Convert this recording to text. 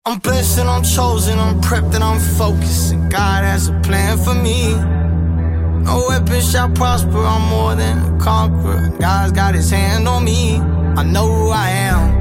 I'm blessed and I'm chosen, I'm prepped and I'm focused, and God has a plan for me. No weapon shall prosper, I'm more than a conqueror. God's got his hand on me. I know who I am,